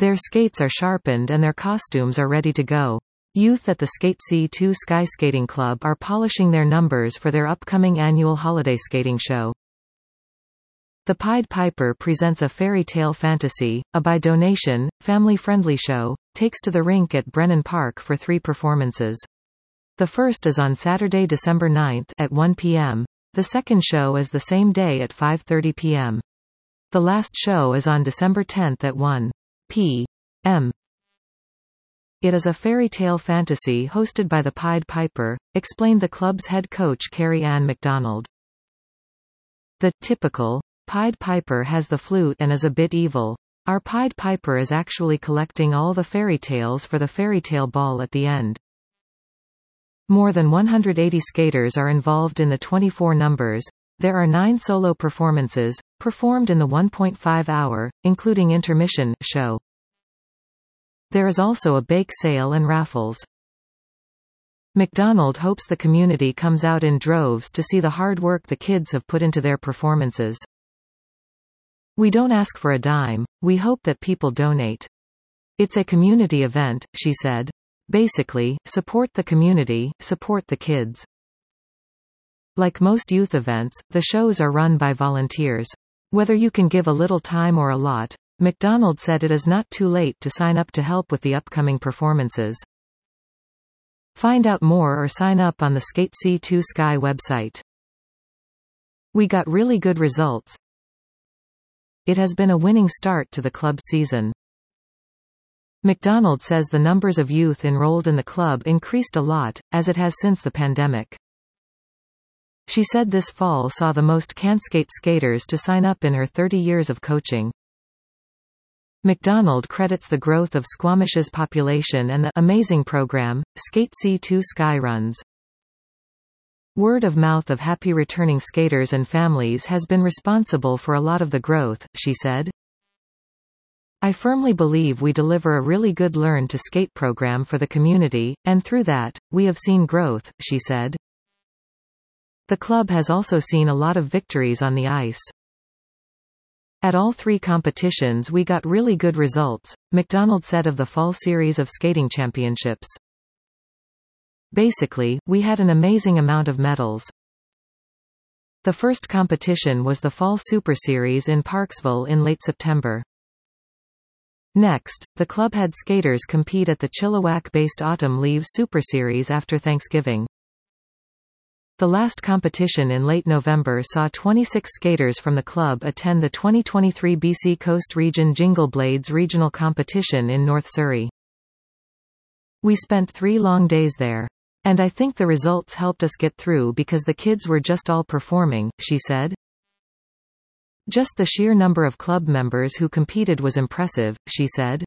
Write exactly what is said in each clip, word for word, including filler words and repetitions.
Their skates are sharpened and their costumes are ready to go. Youth at the Skate C two Sky Skating Club are polishing their numbers for their upcoming annual holiday skating show. The Pied Piper presents a fairy tale fantasy, a by-donation, family-friendly show, takes to the rink at Brennan Park for three performances. The first is on Saturday, December ninth at one p m The second show is the same day at five thirty p m The last show is on December tenth at one p m It is a fairy tale fantasy hosted by the Pied Piper, explained the club's head coach Carrie Ann McDonald. The typical Pied Piper has the flute and is a bit evil. Our Pied Piper is actually collecting all the fairy tales for the fairy tale ball at the end. More than one hundred eighty skaters are involved in the twenty-four numbers. There are nine solo performances, performed in the one point five hour, including intermission, show. There is also a bake sale and raffles. McDonald hopes the community comes out in droves to see the hard work the kids have put into their performances. We don't ask for a dime, we hope that people donate. It's a community event, she said. Basically, support the community, support the kids. Like most youth events, the shows are run by volunteers. Whether you can give a little time or a lot, McDonald said it is not too late to sign up to help with the upcoming performances. Find out more or sign up on the Skate C two Sky website. We got really good results. It has been a winning start to the club's season. McDonald says the numbers of youth enrolled in the club increased a lot, as it has since the pandemic. She said this fall saw the most CanSkate skaters to sign up in her thirty years of coaching. McDonald credits the growth of Squamish's population and the amazing program, Skate C two Sky runs. Word of mouth of happy returning skaters and families has been responsible for a lot of the growth, she said. I firmly believe we deliver a really good Learn to Skate program for the community, and through that, we have seen growth, she said. The club has also seen a lot of victories on the ice. At all three competitions we got really good results, McDonald said of the fall series of skating championships. Basically, we had an amazing amount of medals. The first competition was the Fall Super Series in Parksville in late September. Next, the club had skaters compete at the Chilliwack-based Autumn Leaves Super Series after Thanksgiving. The last competition in late November saw twenty-six skaters from the club attend the twenty twenty-three B C Coast Region Jingle Blades Regional Competition in North Surrey. We spent three long days there. And I think the results helped us get through because the kids were just all performing, she said. Just the sheer number of club members who competed was impressive, she said.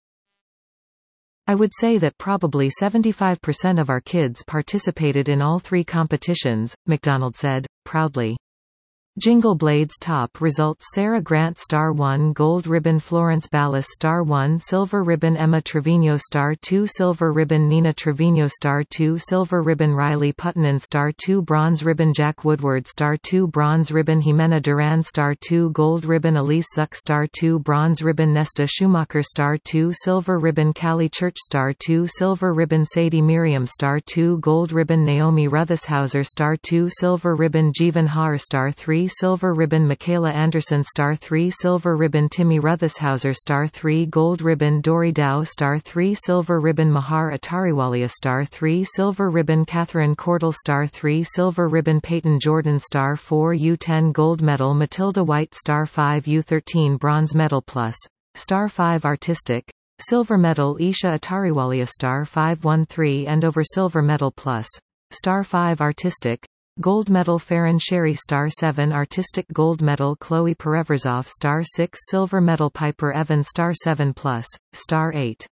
I would say that probably seventy-five percent of our kids participated in all three competitions, McDonald said, proudly. Jingle Blades top results: Sarah Grant star one, gold ribbon Florence Ballas star one, silver ribbon Emma Trevino star two, silver ribbon Nina Trevino star two, silver ribbon Riley Puttonen star two, bronze ribbon Jack Woodward star two, bronze ribbon Jimena Duran star two, gold ribbon Elise Zuck star two, bronze ribbon Nesta Schumacher star two, silver ribbon Callie Church star two, silver ribbon Sadie Miriam star two, gold ribbon Naomi Rutheshauser star two, silver ribbon Jeevan Har star three, silver ribbon Michaela Anderson star three, silver ribbon Timmy Rutheshauser star three, gold ribbon Dory Dow star three, silver ribbon Mahar Atariwalia star three, silver ribbon Catherine Cordell star three, silver ribbon Peyton Jordan star four, U ten gold medal Matilda White star five, U thirteen bronze medal plus star five artistic, silver medal Isha Atariwalia star five one three and over silver medal plus star five artistic, gold medal Farron Sherry star seven artistic, gold medal Chloe Pereverzov star six, silver medal Piper Evans star seven plus star eight.